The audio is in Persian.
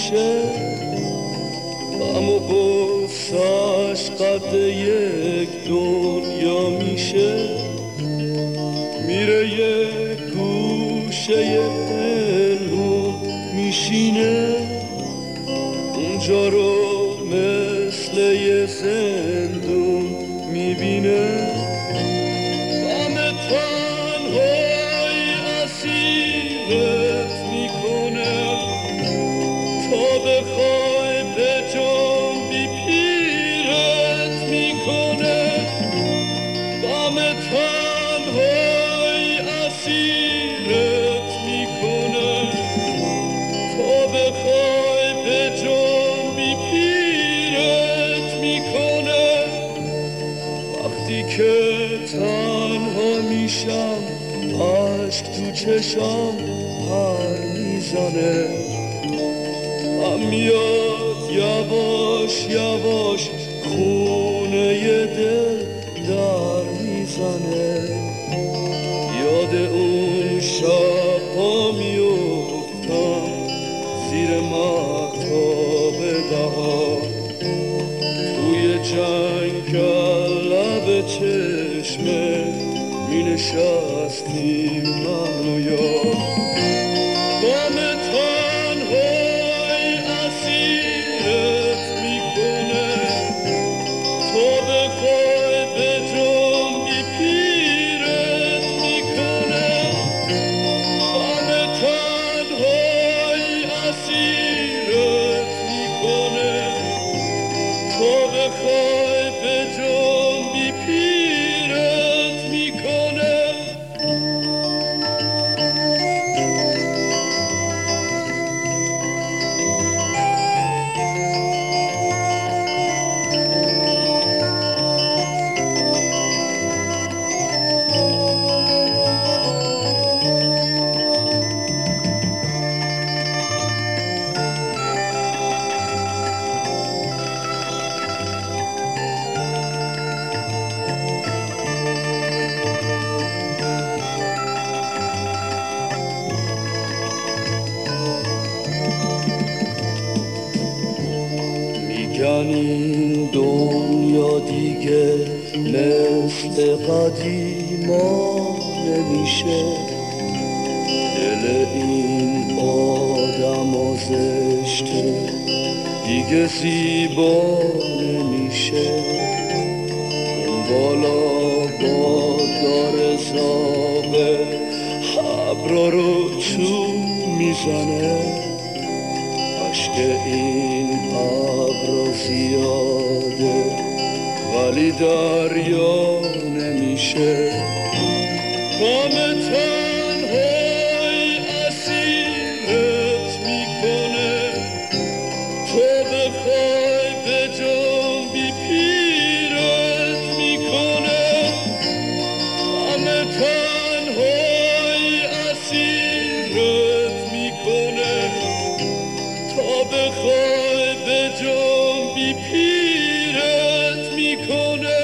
میشه، غم و غصه‌اش قد یک دنیا میشه. میره یه گوشه پنهون میشینه، اونجا رو مثل یه زندون میبینه. غم تنهایی اسیرت میکنه، تا بخوای به جنبی پیرت میکنه. غم تنهایی اسیرت میکنه، تا بخوای به جنبی پیرت میکنه. وقتی که تنها میشم عشق تو چشم پر میزنه، غم میاد یواش یواش خونه دل در میزنه. یاد اون شب ها میفتم زیر مهتاب بهار، توی جنگل لب چشمه می نشستیم من و یار. غم تنهایی اسیرت میکنه، تا بخوای به جنبی پیرت میکنه. غم تنهایی اسیرت میکنه، تا بخوای به جنبی پیرت میکنه. میگن این دنیا دیگه مثل قدیما نمیشه، دل این آدم زشته دیگه زیبا نمیشه. اون بالا باد داره زاغه ابرا رو چوب میزنه، عشق این ابرا زیاده ولی دریا نمیشه. غم تنهایی اسیرت میکنه، تو بخوای به جنبی پیرت میکنه. غم تنهایی اسیرت میکنه، تا بخوای به جنبی پیرت میکنه.